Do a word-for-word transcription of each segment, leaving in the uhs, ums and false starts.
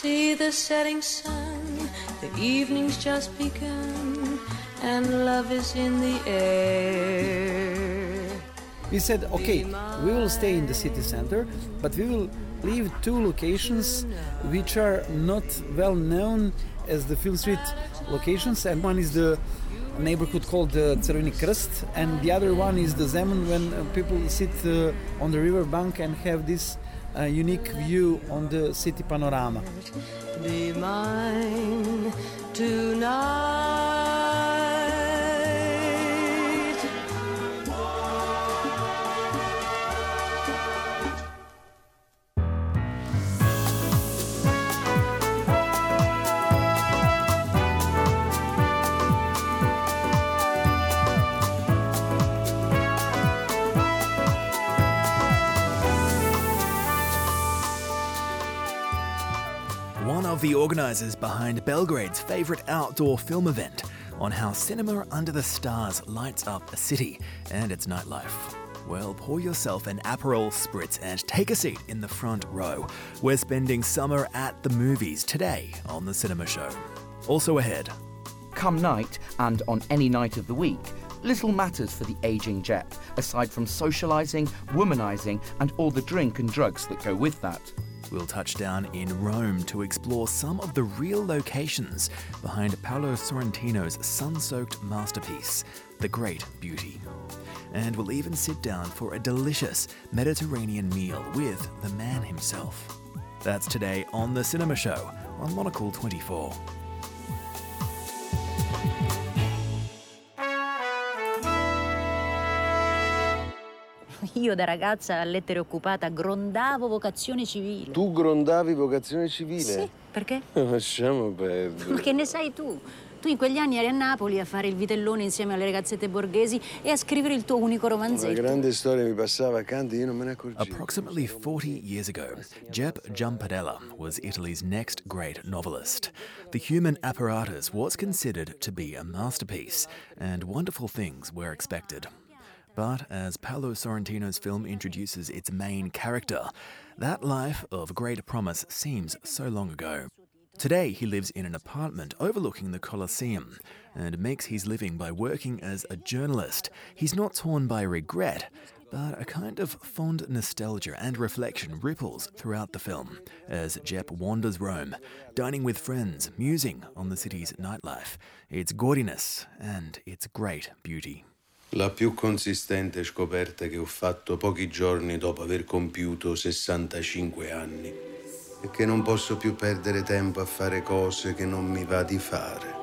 see the setting sun, the evening's just begun, and love is in the air. We said, okay, we will stay in the city center, but we will leave two locations which are not well known as the Film Street locations, and one is the neighborhood called the Crveni Krst, and the other one is the Zemun, when uh, people sit uh, on the river bank and have this uh, unique view on the city panorama. Be mine tonight. One of the organisers behind Belgrade's favourite outdoor film event on how cinema under the stars lights up a city and its nightlife. Well, pour yourself an Aperol Spritz and take a seat in the front row. We're spending summer at the movies today on The Cinema Show. Also ahead. Come night, and on any night of the week, little matters for the ageing Jep, aside from socialising, womanising and all the drink and drugs that go with that. We'll touch down in Rome to explore some of the real locations behind Paolo Sorrentino's sun-soaked masterpiece, The Great Beauty. And we'll even sit down for a delicious Mediterranean meal with the man himself. That's today on The Cinema Show on Monocle twenty-four. Io da ragazza a lettere occupata grondavo vocazione civile. Tu grondavi vocazione civile? Sì, perché? Lasciamo perdere. Ma che ne sai tu? Tu in quegli anni eri a Napoli a fare il vitellone insieme alle ragazzette borghesi e a scrivere il tuo unico romanzetto. Una grande storia mi passava accanto e io non me ne accorgevo. Approximately forty years ago, Jep Giampadella was Italy's next great novelist. The human apparatus was considered to be a masterpiece, and wonderful things were expected. But as Paolo Sorrentino's film introduces its main character, that life of great promise seems so long ago. Today he lives in an apartment overlooking the Colosseum and makes his living by working as a journalist. He's not torn by regret, but a kind of fond nostalgia and reflection ripples throughout the film as Jep wanders Rome, dining with friends, musing on the city's nightlife, its gaudiness and its great beauty. La più consistente scoperta che ho fatto pochi giorni dopo aver compiuto sessantacinque anni è che non posso più perdere tempo a fare cose che non mi va di fare.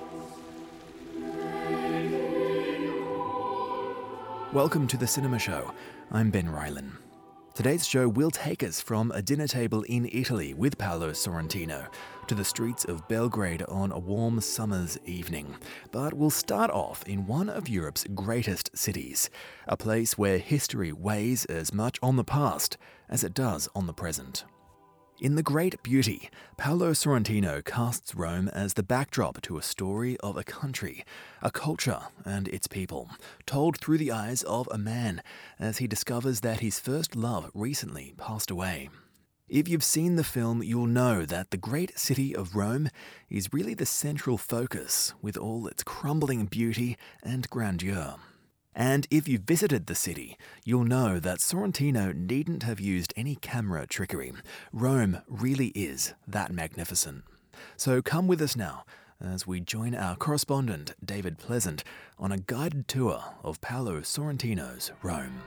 Welcome to The Cinema Show. I'm Ben Rylan. Today's show will take us from a dinner table in Italy with Paolo Sorrentino to the streets of Belgrade on a warm summer's evening. But we'll start off in one of Europe's greatest cities, a place where history weighs as much on the past as it does on the present. In The Great Beauty, Paolo Sorrentino casts Rome as the backdrop to a story of a country, a culture and its people, told through the eyes of a man as he discovers that his first love recently passed away. If you've seen the film, you'll know that the great city of Rome is really the central focus, with all its crumbling beauty and grandeur. And if you've visited the city, you'll know that Sorrentino needn't have used any camera trickery. Rome really is that magnificent. So come with us now as we join our correspondent David Pleasant on a guided tour of Paolo Sorrentino's Rome.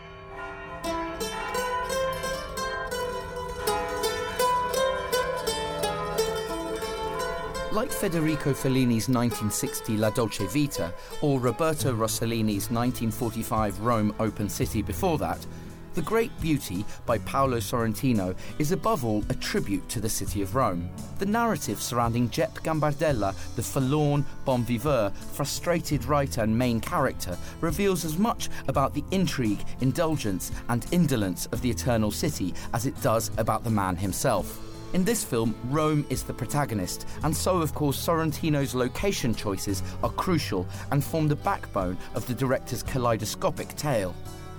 Like Federico Fellini's nineteen sixty La Dolce Vita or Roberto Rossellini's nineteen forty-five Rome Open City before that, The Great Beauty by Paolo Sorrentino is above all a tribute to the city of Rome. The narrative surrounding Jep Gambardella, the forlorn, bon viveur, frustrated writer and main character, reveals as much about the intrigue, indulgence and indolence of the Eternal City as it does about the man himself. In this film, Rome is the protagonist, and so of course Sorrentino's location choices are crucial and form the backbone of the director's kaleidoscopic tale.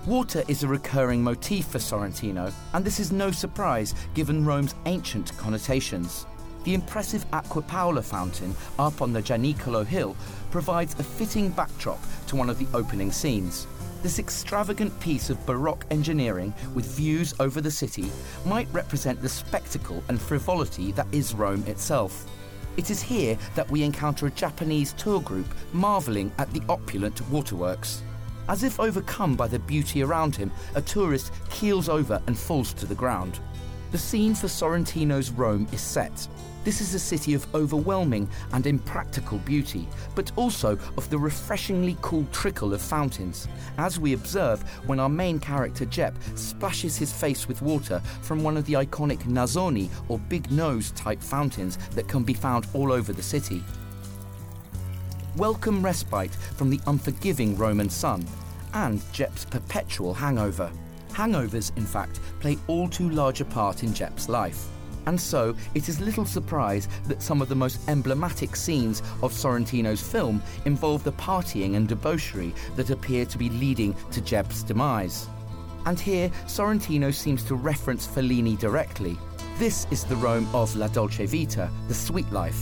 Water is a recurring motif for Sorrentino, and this is no surprise given Rome's ancient connotations. The impressive Acqua Paola fountain up on the Gianicolo Hill provides a fitting backdrop to one of the opening scenes. This extravagant piece of Baroque engineering with views over the city might represent the spectacle and frivolity that is Rome itself. It is here that we encounter a Japanese tour group marvelling at the opulent waterworks. As if overcome by the beauty around him, a tourist keels over and falls to the ground. The scene for Sorrentino's Rome is set. This is a city of overwhelming and impractical beauty, but also of the refreshingly cool trickle of fountains, as we observe when our main character Jep splashes his face with water from one of the iconic Nazzoni or big nose type fountains that can be found all over the city. Welcome respite from the unforgiving Roman sun and Jep's perpetual hangover. Hangovers, in fact, play all too large a part in Jep's life. And so, it is little surprise that some of the most emblematic scenes of Sorrentino's film involve the partying and debauchery that appear to be leading to Jep's demise. And here, Sorrentino seems to reference Fellini directly. This is the Rome of La Dolce Vita, the sweet life.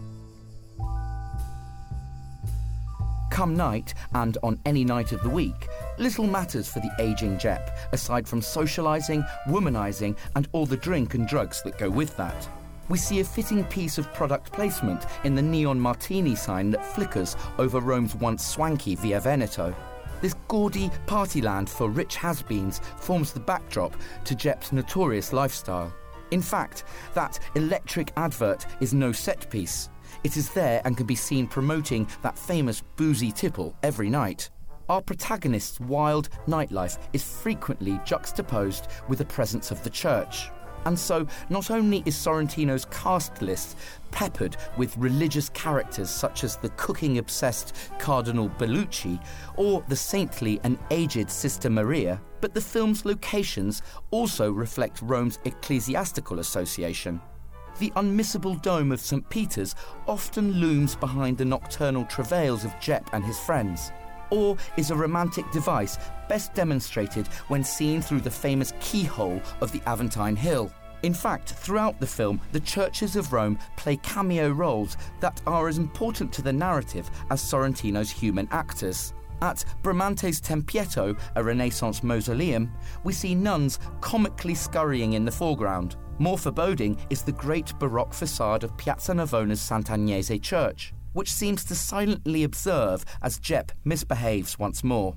Come night, and on any night of the week, little matters for the ageing Jep, aside from socialising, womanising, and all the drink and drugs that go with that. We see a fitting piece of product placement in the neon martini sign that flickers over Rome's once swanky Via Veneto. This gaudy partyland for rich has-beens forms the backdrop to Jep's notorious lifestyle. In fact, that electric advert is no set piece. It is there and can be seen promoting that famous boozy tipple every night. Our protagonist's wild nightlife is frequently juxtaposed with the presence of the church. And so, not only is Sorrentino's cast list peppered with religious characters such as the cooking-obsessed Cardinal Bellucci or the saintly and aged Sister Maria, but the film's locations also reflect Rome's ecclesiastical association. The unmissable dome of Saint Peter's often looms behind the nocturnal travails of Jep and his friends, or is a romantic device best demonstrated when seen through the famous keyhole of the Aventine Hill. In fact, throughout the film, the churches of Rome play cameo roles that are as important to the narrative as Sorrentino's human actors. At Bramante's Tempietto, a Renaissance mausoleum, we see nuns comically scurrying in the foreground. More foreboding is the great Baroque facade of Piazza Navona's Sant'Agnese Church, which seems to silently observe as Jep misbehaves once more.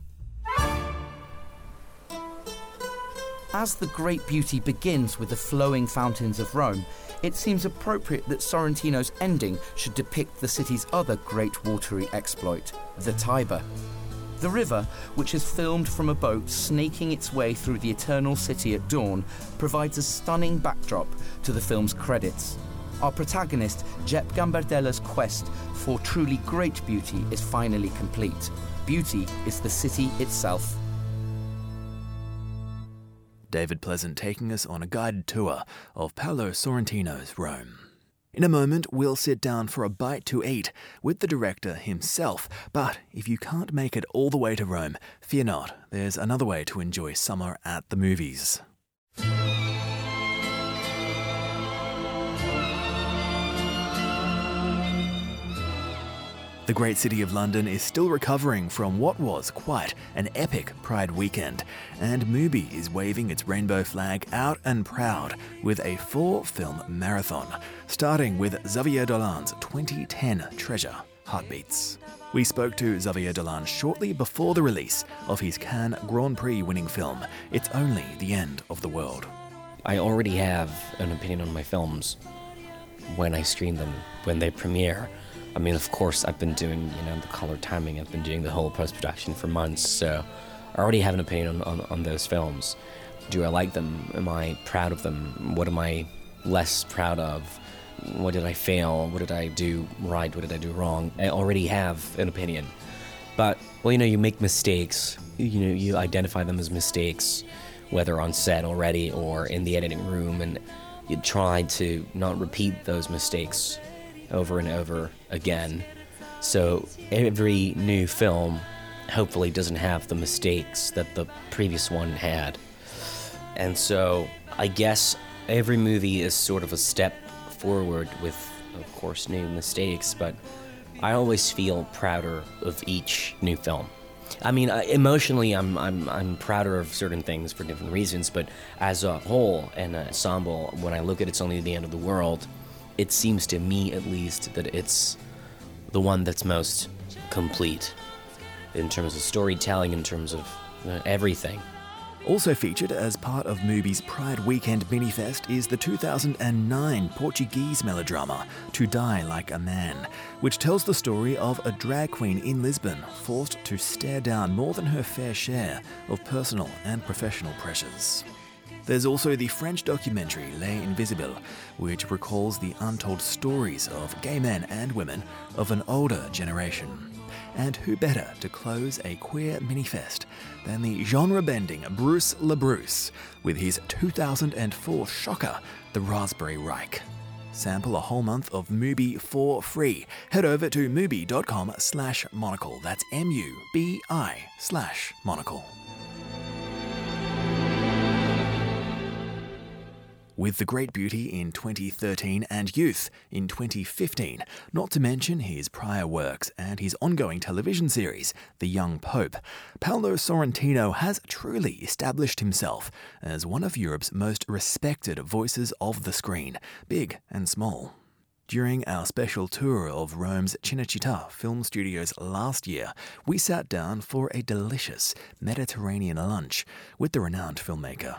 As the great beauty begins with the flowing fountains of Rome, it seems appropriate that Sorrentino's ending should depict the city's other great watery exploit, the Tiber. The river, which is filmed from a boat snaking its way through the eternal city at dawn, provides a stunning backdrop to the film's credits. Our protagonist, Jep Gambardella's quest for truly great beauty is finally complete. Beauty is the city itself. David Pleasant taking us on a guided tour of Paolo Sorrentino's Rome. In a moment, we'll sit down for a bite to eat with the director himself. But if you can't make it all the way to Rome, fear not, there's another way to enjoy summer at the movies. The great city of London is still recovering from what was quite an epic Pride weekend, and Mubi is waving its rainbow flag out and proud with a four-film marathon, starting with Xavier Dolan's twenty ten treasure, Heartbeats. We spoke to Xavier Dolan shortly before the release of his Cannes Grand Prix winning film, It's Only the End of the World. I already have an opinion on my films when I screen them, when they premiere. I mean, of course, I've been doing, you know, the color timing, I've been doing the whole post-production for months, so I already have an opinion on, on, on those films. Do I like them? Am I proud of them? What am I less proud of? What did I fail? What did I do right? What did I do wrong? I already have an opinion. But, well, you know, you make mistakes. You know, you identify them as mistakes, whether on set already or in the editing room, and you try to not repeat those mistakes over and over again. So every new film hopefully doesn't have the mistakes that the previous one had. And so I guess every movie is sort of a step forward with, of course, new mistakes, but I always feel prouder of each new film. I mean, uh, emotionally, I'm I'm I'm prouder of certain things for different reasons, but as a whole, an ensemble, when I look at It's Only the End of the World, it seems to me, at least, that it's the one that's most complete in terms of storytelling, in terms of uh, everything. Also featured as part of Mubi's Pride Weekend Minifest is the two thousand nine Portuguese melodrama To Die Like a Man, which tells the story of a drag queen in Lisbon forced to stare down more than her fair share of personal and professional pressures. There's also the French documentary Les Invisibles, which recalls the untold stories of gay men and women of an older generation. And who better to close a queer minifest than the genre-bending Bruce LaBruce with his two thousand four shocker, The Raspberry Reich. Sample a whole month of Mubi for free. Head over to mubi.com slash monocle. That's M-U-B-I slash monocle. With The Great Beauty in twenty thirteen and Youth in twenty fifteen, not to mention his prior works and his ongoing television series, The Young Pope, Paolo Sorrentino has truly established himself as one of Europe's most respected voices of the screen, big and small. During our special tour of Rome's Cinecittà film studios last year, we sat down for a delicious Mediterranean lunch with the renowned filmmaker.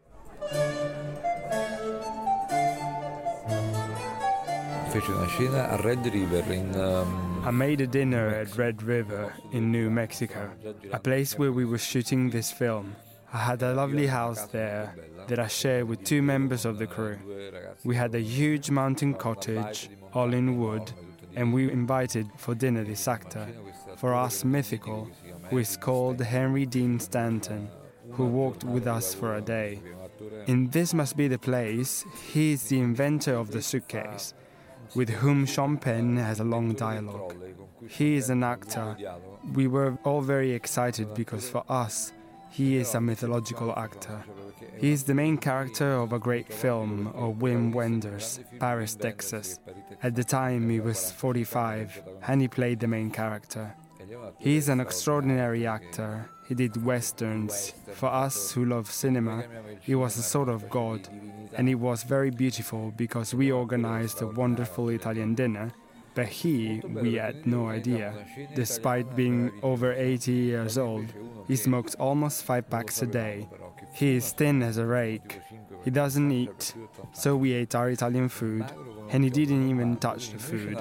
I made a dinner at Red River in New Mexico, a place where we were shooting this film. I had a lovely house there that I shared with two members of the crew. We had a huge mountain cottage, all in wood, and we invited for dinner this actor, for us mythical, who is called Henry Dean Stanton, who walked with us for a day. In This Must Be the Place, he is the inventor of the suitcase, with whom Sean Penn has a long dialogue. He is an actor. We were all very excited because for us, he is a mythological actor. He is the main character of a great film of Wim Wenders, Paris, Texas. At the time, he was forty-five, and he played the main character. He is an extraordinary actor. He did westerns. For us who love cinema, he was a sort of god. And it was very beautiful because we organized a wonderful Italian dinner, but he, we had no idea. Despite being over eighty years old, he smokes almost five packs a day. He is thin as a rake. He doesn't eat, so we ate our Italian food, and he didn't even touch the food.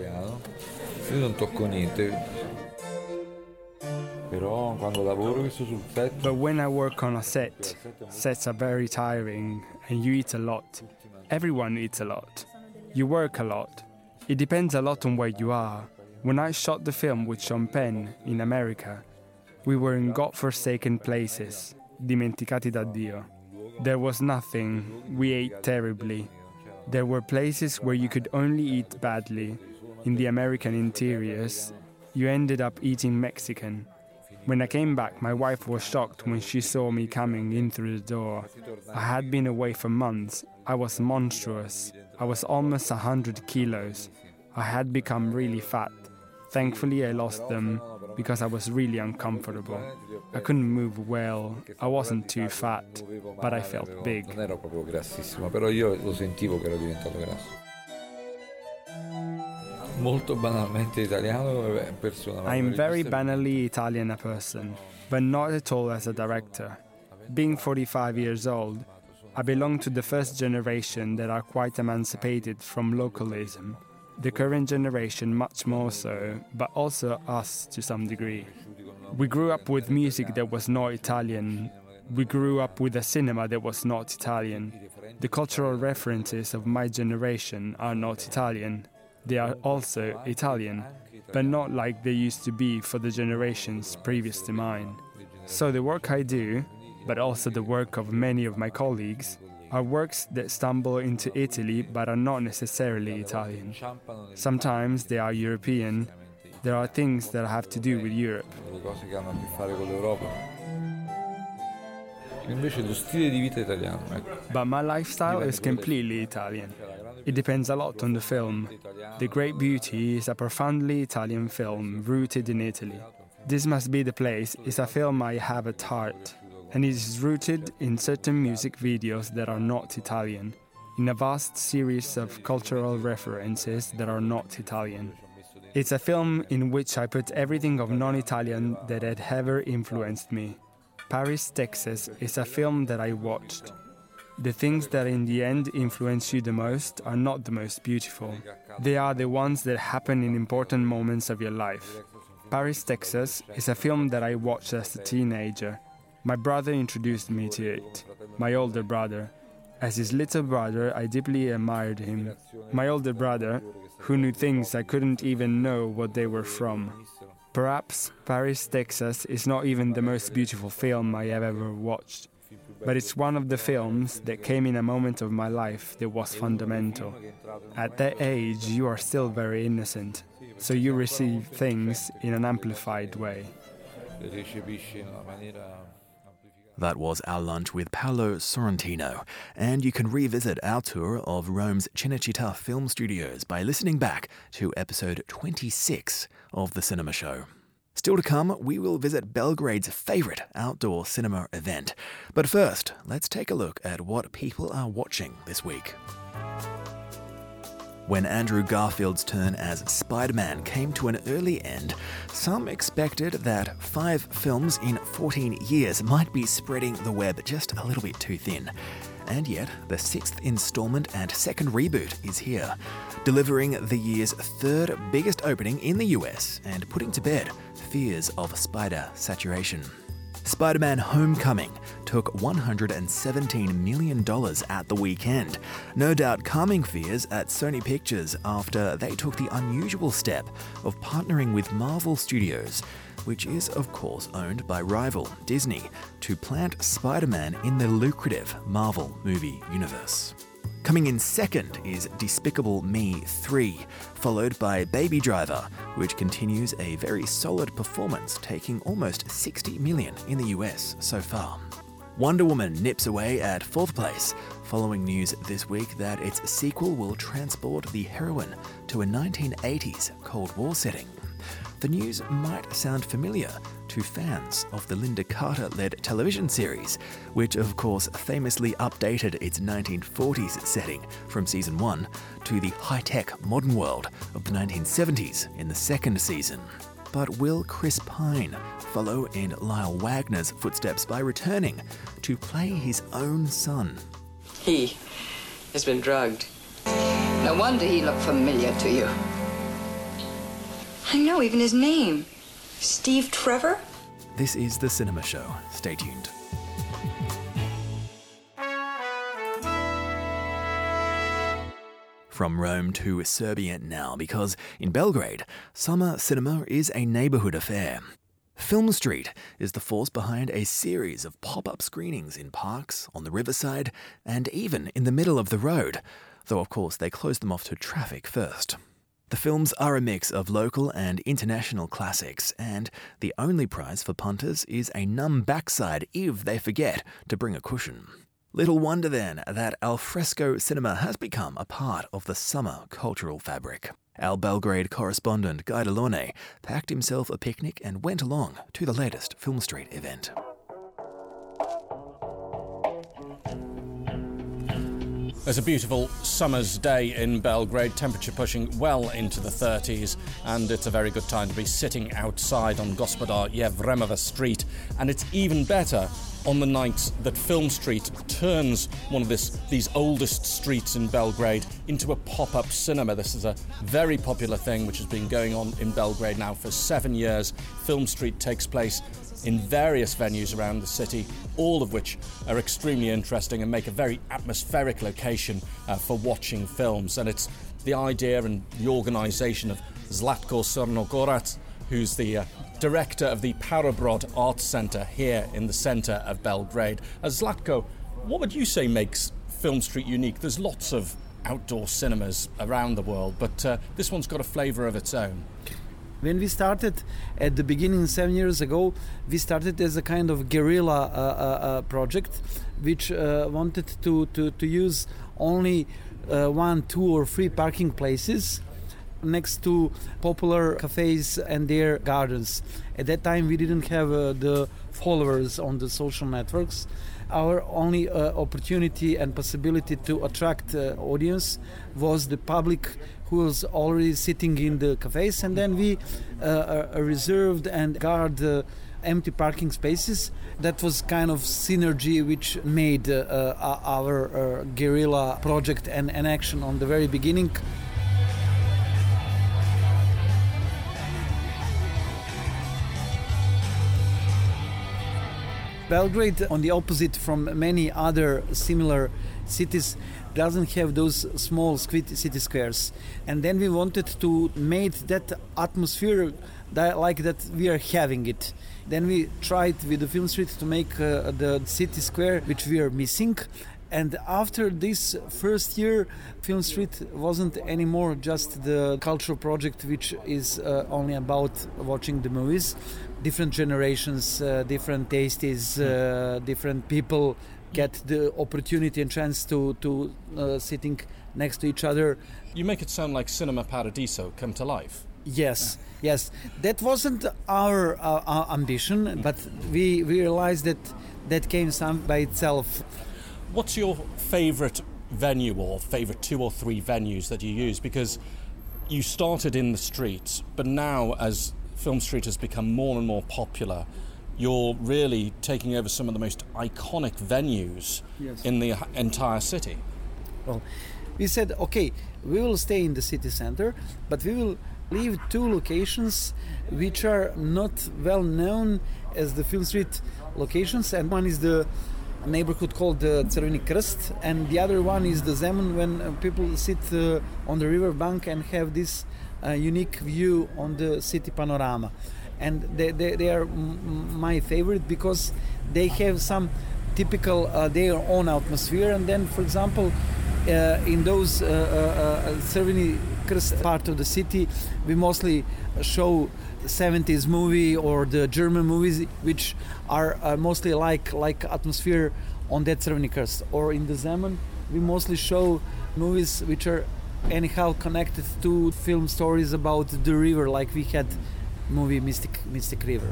But when I work on a set, sets are very tiring and you eat a lot. Everyone eats a lot. You work a lot. It depends a lot on where you are. When I shot the film with Sean Penn in America, we were in godforsaken places, dimenticati da Dio. There was nothing. We ate terribly. There were places where you could only eat badly. In the American interiors, you ended up eating Mexican. When I came back, my wife was shocked when she saw me coming in through the door. I had been away for months. I was monstrous. I was almost a hundred kilos. I had become really fat. Thankfully, I lost them because I was really uncomfortable. I couldn't move well. I wasn't too fat, but I felt big. I am very banally Italian a person, but not at all as a director. Being forty-five years old, I belong to the first generation that are quite emancipated from localism. The current generation much more so, but also us to some degree. We grew up with music that was not Italian. We grew up with a cinema that was not Italian. The cultural references of my generation are not Italian. They are also Italian, but not like they used to be for the generations previous to mine. So the work I do, but also the work of many of my colleagues, are works that stumble into Italy but are not necessarily Italian. Sometimes they are European, there are things that have to do with Europe. But my lifestyle is completely Italian. It depends a lot on the film. The Great Beauty is a profoundly Italian film rooted in Italy. This Must Be the Place is a film I have at heart, and it is rooted in certain music videos that are not Italian, in a vast series of cultural references that are not Italian. It's a film in which I put everything of non-Italian that had ever influenced me. Paris, Texas is a film that I watched. The things that in the end influence you the most are not the most beautiful. They are the ones that happen in important moments of your life. Paris, Texas is a film that I watched as a teenager. My brother introduced me to it, my older brother. As his little brother, I deeply admired him. My older brother, who knew things I couldn't even know what they were from. Perhaps Paris, Texas is not even the most beautiful film I have ever watched, but it's one of the films that came in a moment of my life that was fundamental. At that age, you are still very innocent, so you receive things in an amplified way. That was our lunch with Paolo Sorrentino, and you can revisit our tour of Rome's Cinecittà Film Studios by listening back to episode twenty-six of The Cinema Show. Still to come, we will visit Belgrade's favourite outdoor cinema event. But first, let's take a look at what people are watching this week. When Andrew Garfield's turn as Spider-Man came to an early end, some expected that five films in fourteen years might be spreading the web just a little bit too thin. And yet, the sixth installment and second reboot is here, delivering the year's third biggest opening in the U S and putting to bed fears of spider saturation. Spider-Man Homecoming took one hundred seventeen million dollars at the weekend, no doubt calming fears at Sony Pictures after they took the unusual step of partnering with Marvel Studios, which is of course owned by rival Disney, to plant Spider-Man in the lucrative Marvel movie universe. Coming in second is Despicable Me three, followed by Baby Driver, which continues a very solid performance, taking almost sixty million dollars in the U S so far. Wonder Woman nips away at fourth place, following news this week that its sequel will transport the heroine to a nineteen eighties Cold War setting. The news might sound familiar to fans of the Linda Carter-led television series, which of course famously updated its nineteen forties setting from season one to the high-tech modern world of the nineteen seventies in the second season. But will Chris Pine follow in Lyle Wagner's footsteps by returning to play his own son? He has been drugged. No wonder he looked familiar to you. I know even his name. Steve Trevor? This is The Cinema Show. Stay tuned. From Rome to Serbia now, because in Belgrade, summer cinema is a neighbourhood affair. Film Street is the force behind a series of pop-up screenings in parks, on the riverside, and even in the middle of the road, though of course they close them off to traffic first. The films are a mix of local and international classics, and the only prize for punters is a numb backside if they forget to bring a cushion. Little wonder then that alfresco cinema has become a part of the summer cultural fabric. Our Belgrade correspondent Guy Delorne packed himself a picnic and went along to the latest Film Street event. There's a beautiful summer's day in Belgrade, temperature pushing well into the thirties, and it's a very good time to be sitting outside on Gospodar Jevremova Street, and it's even better on the nights that Film Street turns one of this, these oldest streets in Belgrade into a pop-up cinema. This is a very popular thing which has been going on in Belgrade now for seven years. Film Street takes place in various venues around the city, all of which are extremely interesting and make a very atmospheric location uh, for watching films. And it's the idea and the organisation of Zlatko Crnogorac, who's the uh, director of the Parabrod Arts Centre here in the centre of Belgrade. Uh, Zlatko, what would you say makes Film Street unique? There's lots of outdoor cinemas around the world, but uh, this one's got a flavour of its own. When we started at the beginning seven years ago, we started as a kind of guerrilla uh, uh, uh, project, which uh, wanted to, to, to use only uh, one, two or three parking places next to popular cafes and their gardens. At that time we didn't have uh, the followers on the social networks. Our only uh, opportunity and possibility to attract uh, audience was the public who was already sitting in the cafes, and then we uh, uh, reserved and guard uh, empty parking spaces. That was kind of synergy which made uh, uh, our uh, guerrilla project and, and action on the very beginning. Belgrade, on the opposite from many other similar cities, doesn't have those small city squares. And then we wanted to make that atmosphere that, like that we are having it. Then we tried with the Film Street to make uh, the city square which we are missing. And after this first year, Film Street wasn't anymore just the cultural project which is uh, only about watching the movies. Different generations, uh, different tastes, uh, different people get the opportunity and chance to, to uh, sitting next to each other. You make it sound like Cinema Paradiso come to life. Yes, yes. That wasn't our, uh, our ambition, but we, we realized that that came some by itself. What's your favourite venue or favourite two or three venues that you use? Because you started in the streets, but now as Film Street has become more and more popular, you're really taking over some of the most iconic venues yes. in the entire city. Well, we said, okay, we will stay in the city center, but we will leave two locations which are not well known as the Film Street locations, and one is the neighborhood called the Crveni Krst, and the other one is the Zemun, when uh, people sit uh, on the river bank and have this uh, unique view on the city panorama. And they, they, they are m- my favorite because they have some typical uh, their own atmosphere. And then, for example, uh, in those uh, uh, Crveni Krst part of the city, we mostly show seventies movie or the German movies, which are uh, mostly like like atmosphere on that Crveni Krst. Or in the Zemun, we mostly show movies which are anyhow connected to film stories about the river, like we had movie Mystic Mystic River.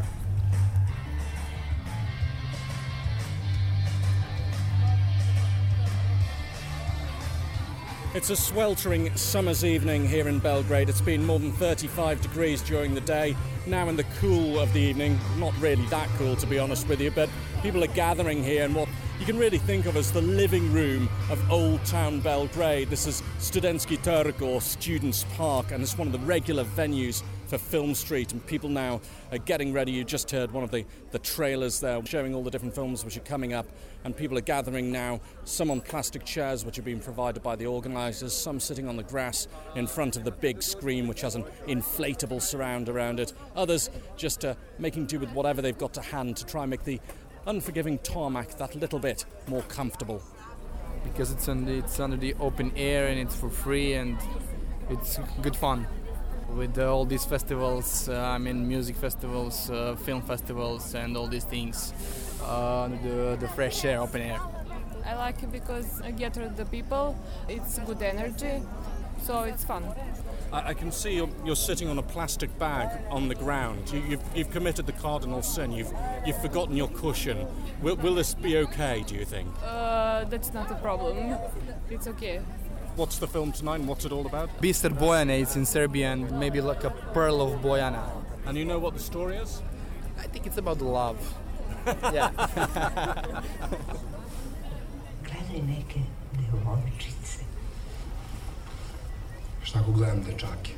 It's a sweltering summer's evening here in Belgrade. It's been more than thirty-five degrees during the day. Now in the cool of the evening, not really that cool to be honest with you, but people are gathering here in what you can really think of as the living room of Old Town Belgrade. This is Studentski Trg, or Students' Park, and it's one of the regular venues for Film Street, and people now are getting ready. You just heard one of the, the trailers there showing all the different films which are coming up, and people are gathering now, some on plastic chairs which are being provided by the organisers, some sitting on the grass in front of the big screen which has an inflatable surround around it, others just uh, making do with whatever they've got to hand to try and make the unforgiving tarmac that little bit more comfortable. Because it's, on the, it's under the open air and it's for free and it's good fun. With uh, all these festivals, uh, I mean music festivals, uh, film festivals and all these things, uh, the, the fresh air, open air. I like it because I get rid of the people, it's good energy, so it's fun. I, I can see you're, you're sitting on a plastic bag on the ground. You, you've, you've committed the cardinal sin, you've, you've forgotten your cushion. Will, will this be okay, do you think? Uh, that's not a problem, it's okay. What's the film tonight and what's it all about? Biser Bojana, it's in Serbian, maybe like a pearl of Bojana. And you know what the story is? I think it's about love. Yeah. Gledaj neke devojčice. Šta ako gledam dečake?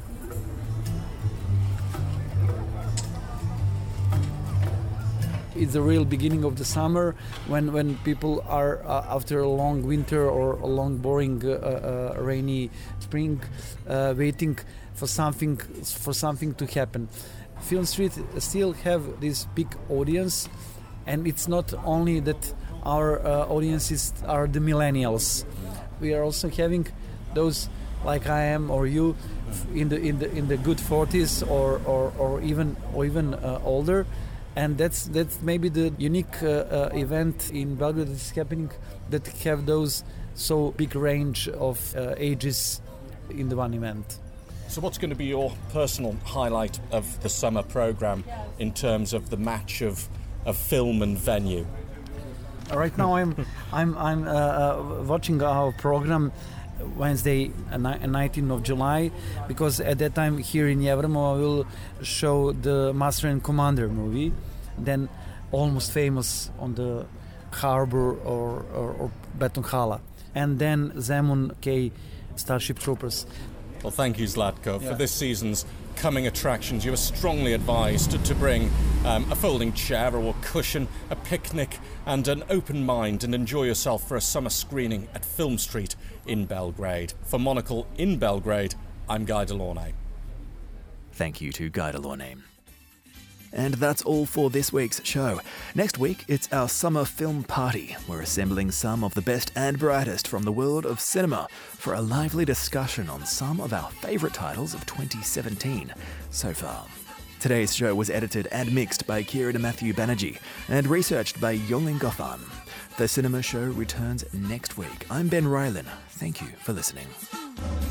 It's the real beginning of the summer when, when people are uh, after a long winter or a long boring uh, uh, rainy spring uh, waiting for something for something to happen. Film Street still have this big audience, and it's not only that our uh, audiences are the millennials. We are also having those like I am or you, in the in the in the good forties or or, or even or even uh, older, and that's that's maybe the unique uh, uh, event in Belgrade that is happening, that have those so big range of uh, ages in the one event. So what's going to be your personal highlight of the summer programme in terms of the match of, of film and venue? Right now I'm I'm I'm uh, uh, watching our program Wednesday, uh, nineteenth of July, because at that time here in Jevremovo I will show the Master and Commander movie, then Almost Famous on the Harbor or, or, or Betonhala, and then Zemun K, Starship Troopers. Well, thank you, Zlatko. Yeah. For this season's coming attractions, you are strongly advised to, to bring um, a folding chair or a cushion, a picnic, and an open mind, and enjoy yourself for a summer screening at Film Street in Belgrade. For Monocle in Belgrade, I'm Guy Delaunay. Thank you to Guy Delaunay. And that's all for this week's show. Next week, it's our summer film party. We're assembling some of the best and brightest from the world of cinema for a lively discussion on some of our favourite titles of twenty seventeen so far. Today's show was edited and mixed by Kieran Matthew Banerjee and researched by Yongling Goffan. The Cinema Show returns next week. I'm Ben Rylan. Thank you for listening.